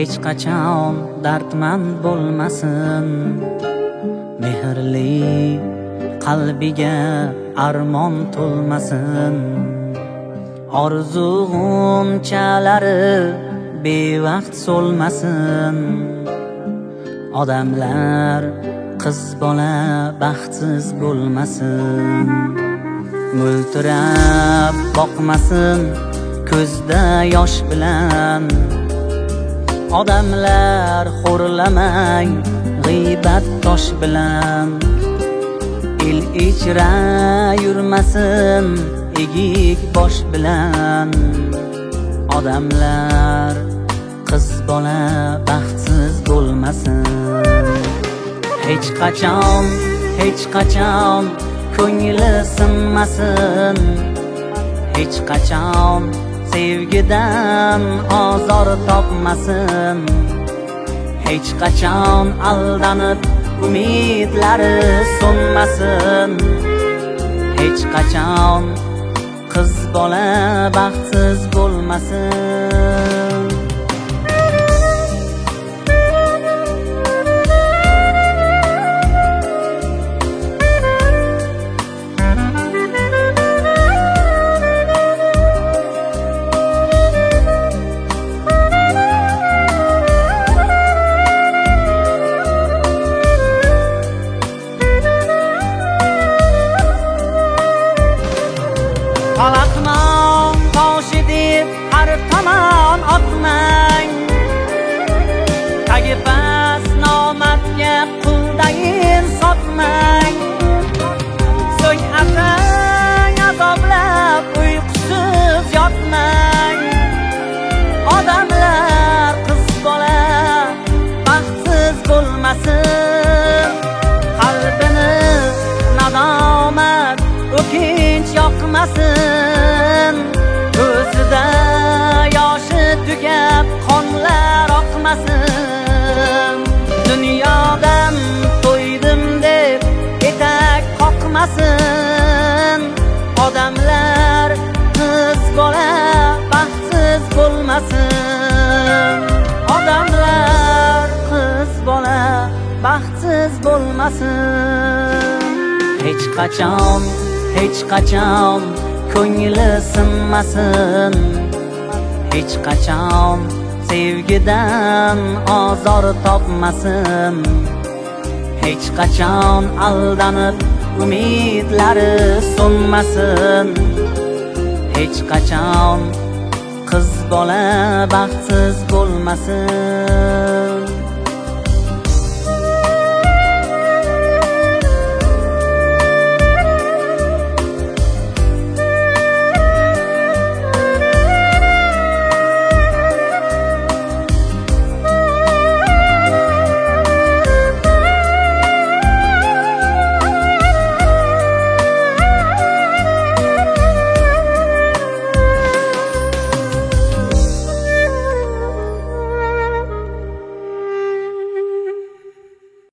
hech qachon dardmand bo'lmasin. Mehrli qalbiga armon to'lmasin. Orzu g'unchalari bevaqt so'lmasin. Odamlar qiz bola baxtsiz bo'lmasin. Mo'ltirab boqmasin ko'zda yosh bilan. Odamlar xo'rlamang g'iybat tosh bilan. El ichra yurmasin egik bosh bilan. Odamlar qiz bola baxtsiz bo'lmasin. Hech qachon ko'ngli sinmasin. Hech qachon sevgidan ozor topmasin. Hech qachon aldanib umidlari so'nmasin. Hech qachon qiz bola baxtsiz bo'lmasin. Falaqnon toshi deb har tomon otmang. Tagi past nomadga quldayin sotmang. So'ng atang azoblab uyqusiz yotmang. Odamlar qiz bola baxtsiz bo'lmasin. Qalbini nadomat o'kinch yoqmasin. Ko'zida yoshi tugab qonlar oqmasin. Dunyodan to'ydim deb etak qoqmasin. Odamlar qiz bola baxtsiz bo'lmasin. Odamlar qiz bola baxtsiz bo'lmasin. Hech qachon ko'ngli sinmasin. Hech qachon sevgidan ozor topmasin. Hech qachon aldanib umidlari so'nmasin. Hech qachon qiz bola baxtsiz bo'lmasin.